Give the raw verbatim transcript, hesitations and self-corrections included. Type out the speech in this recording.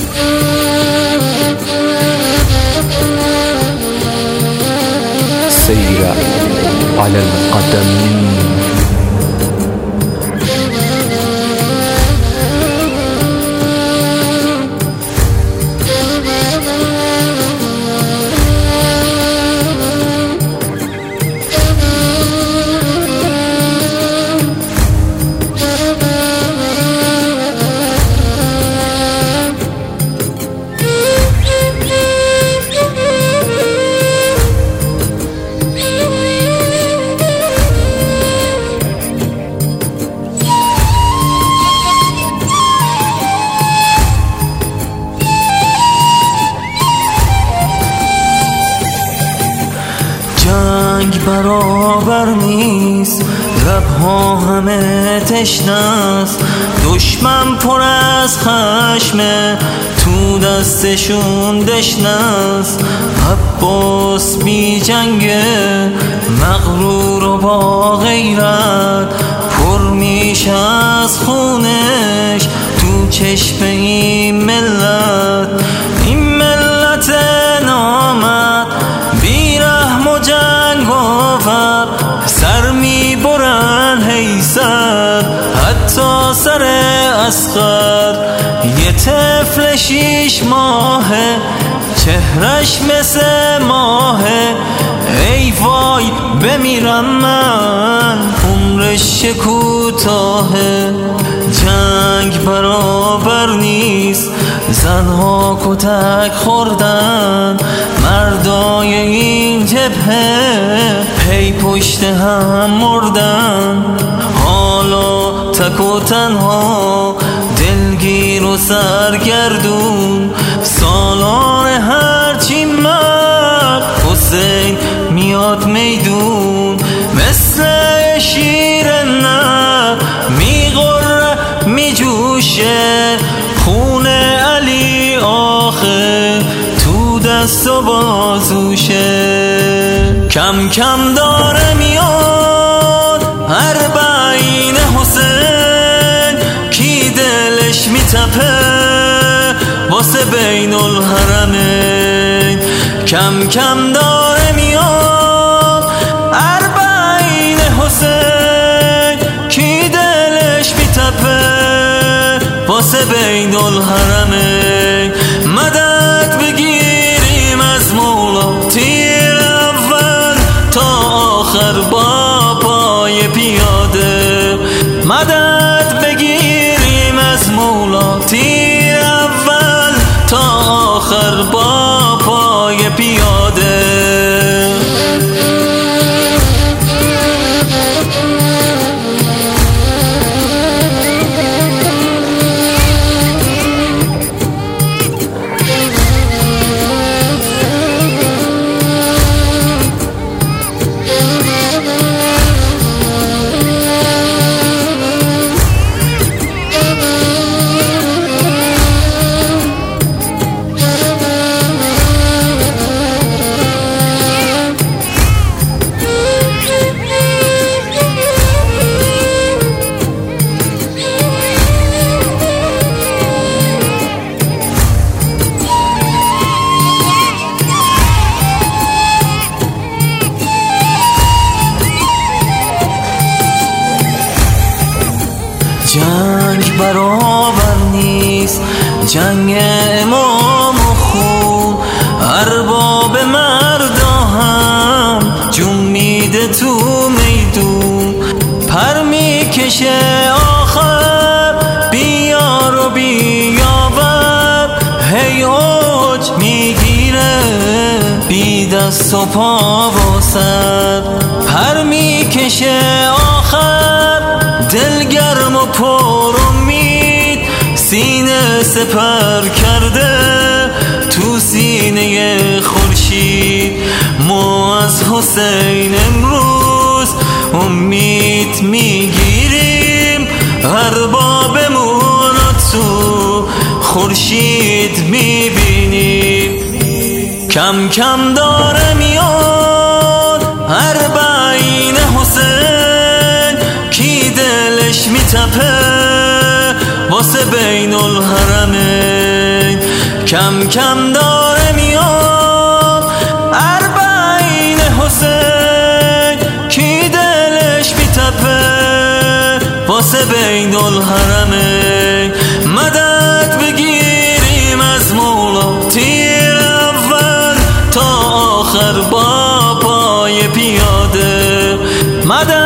سير على القدم. جنگ برابر نیست، لبها همه تشنست، دشمن پر از خشمه، تو دستشون دشنست. عباس بی جنگه، مغرور و با غیرت، پر میشه از خونش تو چشم این ملت. این ملت نامد بی رحم و جنگاور، سر میبرن حیثر حتی سر اصغر. یه طفل شیش ماهه، چهرش مثل ماهه، ای وای بمیرم من عمرش کوتاهه. جنگ برابر نیست، زنها کتک خوردن، مردای این جبهه پی پشت هم مردن. حالا تک و تنها، دلگیر و سرگردون، سالار هرچی مرد حسین میاد میدون. مثل شیر نر میغره میجوشه، خون علی آخه تو دست و بازوشه. کم کم داره میاد اربعین حسین، کی دلش میتپه واسه بین الحرمین. کم کم داره میاد اربعین حسین، کی دلش میتپه واسه بین الحرمین. مدد بگیریم از مولا، تیر اول تا آخر با پای پیاده. مدد بگیریم از مولا، تیر اول تا آخر با پای پیاده. جنگ برابر نیست، جنگ امام و خون، ارباب مردا هم جون میده تو میدون. پر میکشه آخر بیار و بیاور، هی اوج میگیره بی دست و پا و سر. پر میکشه آخر دلگرم و پر امید، سینه سپر کرده تو سینه خورشید. ما از حسین امروز امید میگیریم، اربابمون تو خورشید میبینیم. کم کم داره میاد اربعین حسین، کی دلش میتپه واسه بین الحرمین. کم کم داره میاد اربعین حسین، کی دلش میتپه واسه بین الحرمین. مدد بگیریم از مولا تیر اول تا آخر با پای پیاده، مدد